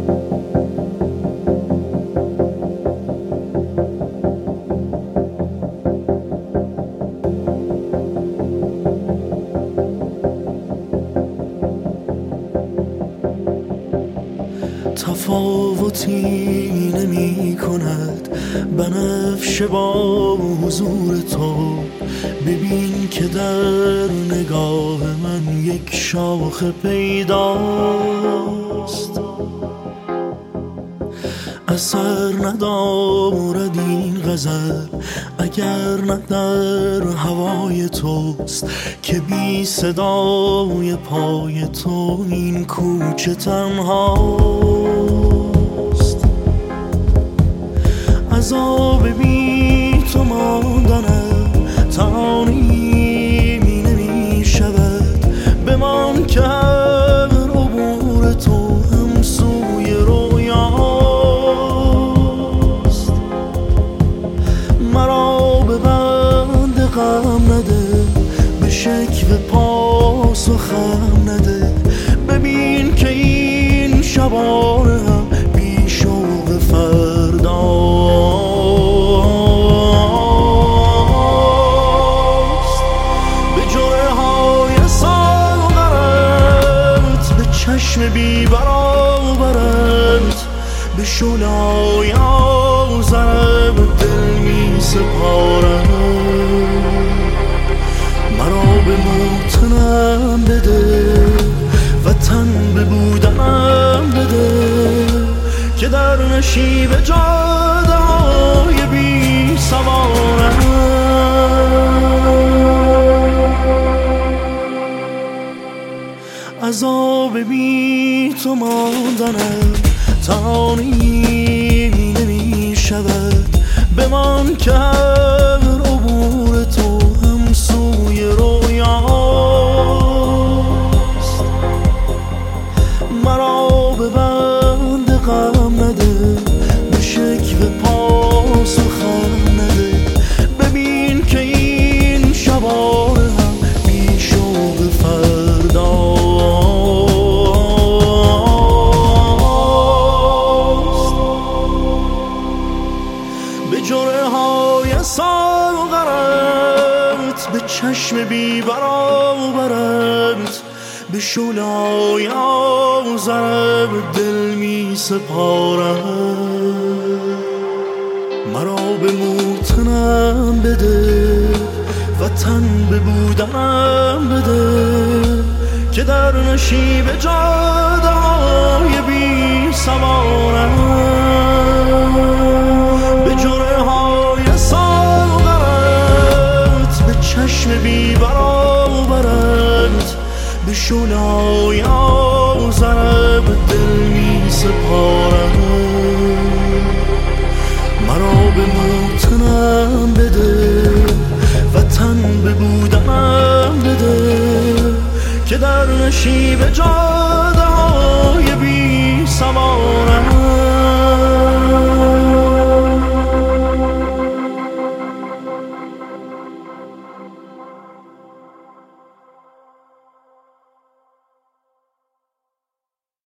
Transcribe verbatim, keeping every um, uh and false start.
تفاوتی نمی کند بنفشه با حضور تو. ببین که در نگاه من یک شاخه پیداست، اثر ندارد این غزل اگر نه در هوای توست، که بی صدای پای تو این کوچه تنهاست. عذاب بی تو ماندنم تانیمی نمی شود. بمان که هر عبور تو هم سوی رویاست. مرا به بند غم نده، به شکوه پاس و خم نده. ببین که این شبانه هم بی شوق فرداست. به جرعه های ساغرت، به چشم بی برابرت، به شعله‌های آذرت دل می سپارم. مرا به موتنم بده و تن به بودنم بده، که در نشیب جاده های بی سوارم. عذاب بی تو ماندنم تانیمی نمی شود. بمان که هر عبور تو هم سوی رویاست. مرا به بند غم نده، به شکوه پاس و خم نده. ببین که این شبانه هم بی شوق فرداست. به جرعه های ساغرت، به چشم بی برابرت، به شعله‌های آذرت دل می سپارم. مرا به موتنم بده و تن به بودنم بده، که در نشیب جاده های بی سوارم. به جرعه های ساغرت، به چشم بی برابرت، به شعله‌های آذرت دل می سپارم. مرا به موتنم بده و تن به بودنم بده، که در نشیب جاده